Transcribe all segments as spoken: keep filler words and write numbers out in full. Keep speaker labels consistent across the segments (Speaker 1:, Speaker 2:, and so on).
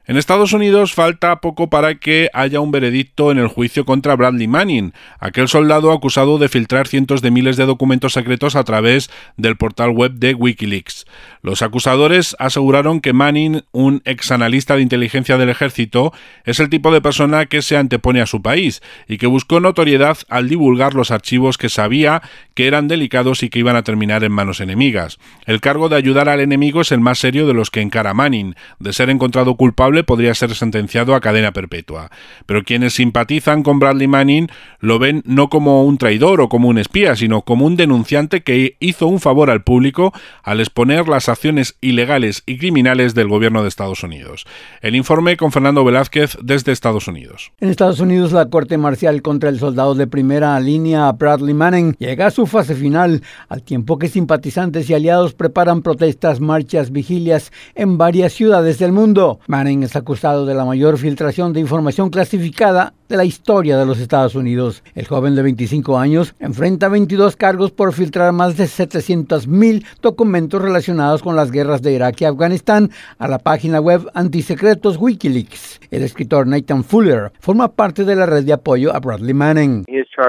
Speaker 1: En Estados Unidos falta poco para que haya un veredicto en el juicio contra Bradley Manning, aquel soldado acusado de filtrar cientos de miles de documentos secretos a través del portal web de Wikileaks. Los acusadores aseguraron que Manning, un ex analista de inteligencia del ejército, es el tipo de persona que se antepone a su país y que buscó notoriedad al divulgar los archivos que sabía que eran delicados y que iban a terminar en manos enemigas. El cargo de ayudar al enemigo es el más serio de los que encara Manning. De ser encontrado culpable, podría ser sentenciado a cadena perpetua. Pero quienes simpatizan con Bradley Manning lo ven no como un traidor o como un espía, sino como un denunciante que hizo un favor al público al exponer las acciones ilegales y criminales del gobierno de Estados Unidos. El informe con Fernando Velázquez desde Estados Unidos.
Speaker 2: En Estados Unidos, la corte marcial contra el soldado de primera línea Bradley Manning llega a su fase final, al tiempo que simpatizantes y aliados preparan protestas, marchas, vigilias en varias ciudades del mundo. Manning es acusado de la mayor filtración de información clasificada de la historia de los Estados Unidos. El joven de veinticinco años enfrenta veintidós cargos por filtrar más de setecientos mil documentos relacionados con las guerras de Irak y Afganistán a la página web antisecretos Wikileaks. El escritor Nathan Fuller forma parte de la red de apoyo a Bradley Manning.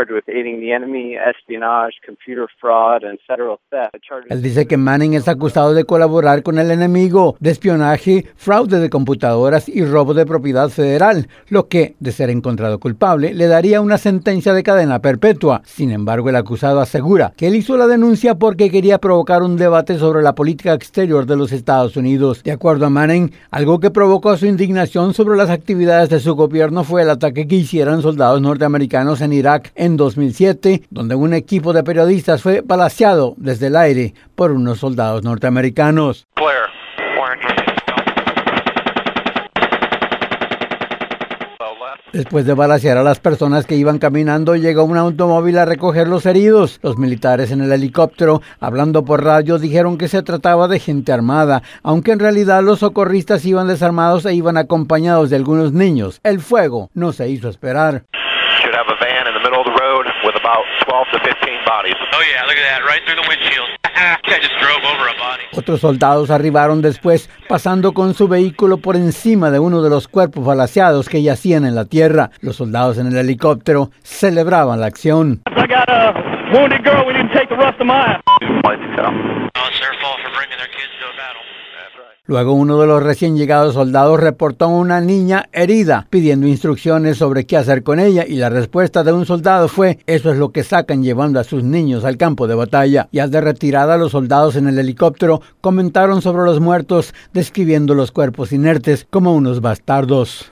Speaker 2: Él dice que Manning es acusado de colaborar con el enemigo, de espionaje, fraude de computadoras y robo de propiedad federal, lo que, de ser encontrado culpable, le daría una sentencia de cadena perpetua. Sin embargo, el acusado asegura que él hizo la denuncia porque quería provocar un debate sobre la política exterior de los Estados Unidos. De acuerdo a Manning, algo que provocó su indignación sobre las actividades de su gobierno fue el ataque que hicieron soldados norteamericanos en Irak en dos mil siete, donde un equipo de periodistas fue balaceado desde el aire por unos soldados norteamericanos.
Speaker 3: Blair.
Speaker 2: Después de balacear a las personas que iban caminando, llegó un automóvil a recoger los heridos. Los militares en el helicóptero, hablando por radio, dijeron que se trataba de gente armada, aunque en realidad los socorristas iban desarmados e iban acompañados de algunos niños. El fuego no se hizo esperar. Otros soldados arribaron después, pasando con su vehículo por encima de uno de los cuerpos balaceados que yacían en la tierra. Los soldados en el helicóptero celebraban la acción. Luego uno de los recién llegados soldados reportó a una niña herida, pidiendo instrucciones sobre qué hacer con ella, y la respuesta de un soldado fue: eso es lo que sacan llevando a sus niños al campo de batalla. Ya de retirada, los soldados en el helicóptero comentaron sobre los muertos, describiendo los cuerpos inertes como unos bastardos.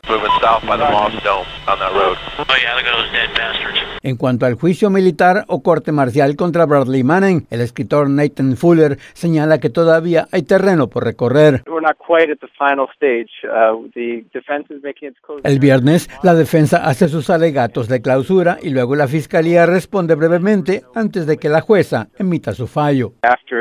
Speaker 2: En cuanto al juicio militar o corte marcial contra Bradley Manning, el escritor Nathan Fuller señala que todavía hay terreno por recorrer. El viernes, la defensa hace sus alegatos de clausura y luego la fiscalía responde brevemente antes de que la jueza emita su fallo.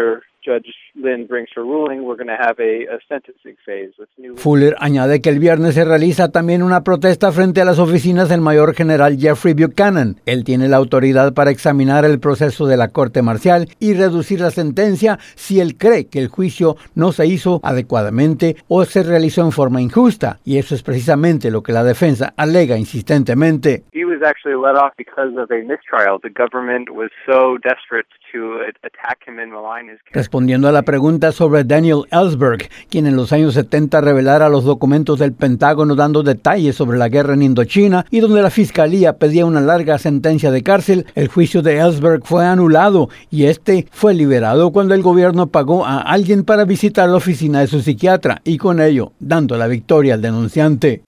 Speaker 2: Fuller añade que el viernes se realiza también una protesta frente a las oficinas del mayor general Jeffrey Buchanan. Él tiene la autoridad para examinar el proceso de la corte marcial y reducir la sentencia si él cree que el juicio no se hizo adecuadamente o se realizó en forma injusta. Y eso es precisamente lo que la defensa alega insistentemente. Respondiendo a la pregunta sobre Daniel Ellsberg, quien en los años setenta revelara los documentos del Pentágono dando detalles sobre la guerra en Indochina y donde la fiscalía pedía una larga sentencia de cárcel, el juicio de Ellsberg fue anulado y este fue liberado cuando el gobierno pagó a alguien para visitar la oficina de su psiquiatra y con ello dando la victoria al denunciante.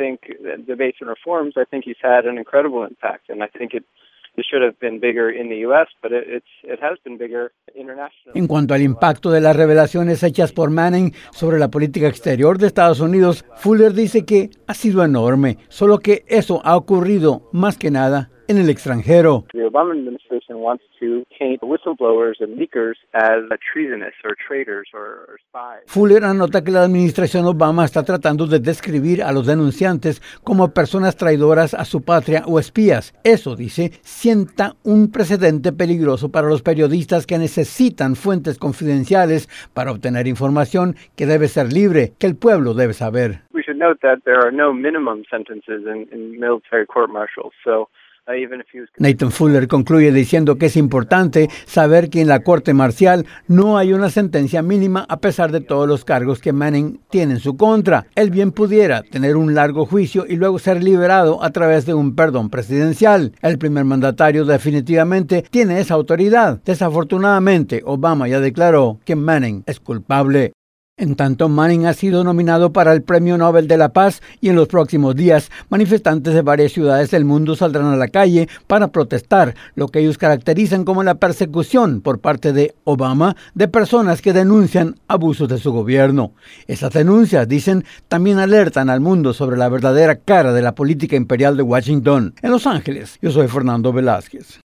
Speaker 2: En cuanto al impacto de las revelaciones hechas por Manning sobre la política exterior de Estados Unidos, Fuller dice que ha sido enorme, solo que eso ha ocurrido más que nada en el extranjero.
Speaker 3: The Obama administration wants to paint whistleblowers and leakers as treasonous or traitors or spies.
Speaker 2: Fuller anota que la administración Obama está tratando de describir a los denunciantes como personas traidoras a su patria o espías. Eso, dice, sienta un precedente peligroso para los periodistas que necesitan fuentes confidenciales para obtener información que debe ser libre, que el pueblo debe saber.
Speaker 3: We should note that there are no minimum sentences in, in military court-martials, so uh, even if he was...
Speaker 2: Nathan Fuller concluye diciendo que es importante saber que en la corte marcial no hay una sentencia mínima a pesar de todos los cargos que Manning tiene en su contra. Él bien pudiera tener un largo juicio y luego ser liberado a través de un perdón presidencial. El primer mandatario definitivamente tiene esa autoridad. Desafortunadamente, Obama ya declaró que Manning es culpable. En tanto, Manning ha sido nominado para el Premio Nobel de la Paz y en los próximos días, manifestantes de varias ciudades del mundo saldrán a la calle para protestar lo que ellos caracterizan como la persecución por parte de Obama de personas que denuncian abusos de su gobierno. Esas denuncias, dicen, también alertan al mundo sobre la verdadera cara de la política imperial de Washington. En Los Ángeles, yo soy Fernando Velázquez.